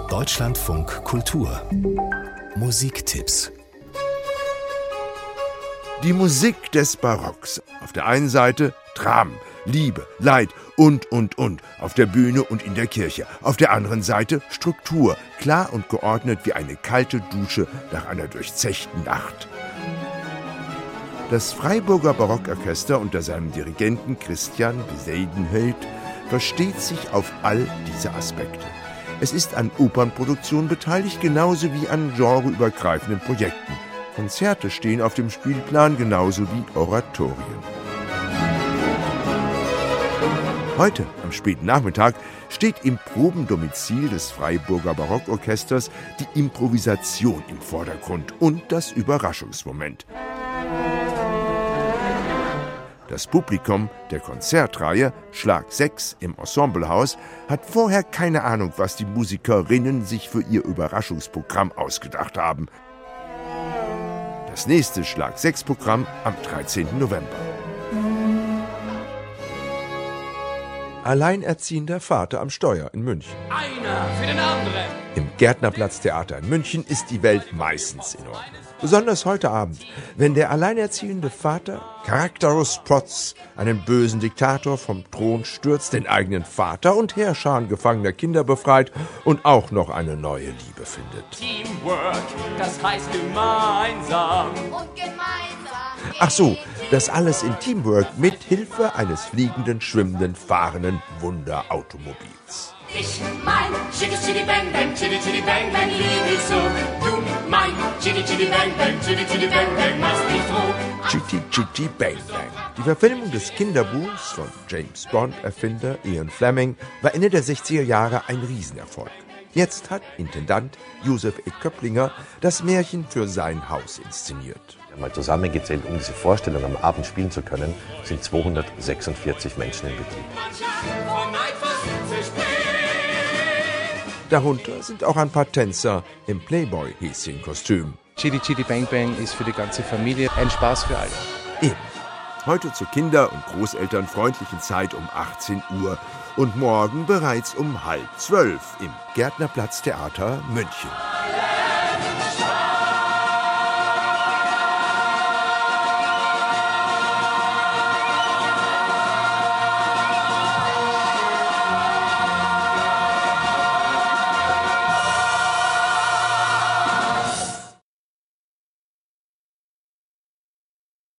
Deutschlandfunk Kultur Musiktipps. Die Musik des Barocks. Auf der einen Seite Dramen, Liebe, Leid und. Auf der Bühne und in der Kirche. Auf der anderen Seite Struktur, klar und geordnet wie eine kalte Dusche nach einer durchzechten Nacht. Das Freiburger Barockorchester unter seinem Dirigenten Christian Bezuidenhout versteht sich auf all diese Aspekte. Es ist an Opernproduktionen beteiligt, genauso wie an genreübergreifenden Projekten. Konzerte stehen auf dem Spielplan, genauso wie Oratorien. Heute, am späten Nachmittag, steht im Probendomizil des Freiburger Barockorchesters die Improvisation im Vordergrund und das Überraschungsmoment. Das Publikum der Konzertreihe Schlag 6 im Ensemblehaus hat vorher keine Ahnung, was die Musikerinnen sich für ihr Überraschungsprogramm ausgedacht haben. Das nächste Schlag 6 Programm am 13. November. Alleinerziehender Vater am Steuer in München. Einer für den anderen. Im Gärtnerplatztheater in München ist die Welt meistens in Ordnung. Besonders heute Abend, wenn der alleinerziehende Vater Caractacus Potts, einen bösen Diktator, vom Thron stürzt, den eigenen Vater und Heerscharen gefangener Kinder befreit und auch noch eine neue Liebe findet. Teamwork, das heißt gemeinsam. Und gemeinsam. Ach so, das alles in Teamwork mit Hilfe eines fliegenden, schwimmenden, fahrenden Wunderautomobils. Ich mein Chitty Chitty Bang Bang, Chitty Chitty Bang Bang, lieb ich so. Du mein Chitty Chitty Bang Bang, Chitty Chitty Bang Bang, machst mich froh. Chitty Chitty Bang Bang. Die Verfilmung des Kinderbuchs von James Bond-Erfinder Ian Fleming war Ende der 60er Jahre ein Riesenerfolg. Jetzt hat Intendant Josef E. Köpplinger das Märchen für sein Haus inszeniert. Mal zusammengezählt, um diese Vorstellung am Abend spielen zu können, sind 246 Menschen im Betrieb. Darunter sind auch ein paar Tänzer im Playboy-Häschen-Kostüm. Chitty Chitty Bang Bang ist für die ganze Familie ein Spaß für alle. Eben. Heute zur kinder- und großelternfreundlichen Zeit um 18 Uhr und morgen bereits um 11:30 im Gärtnerplatztheater München.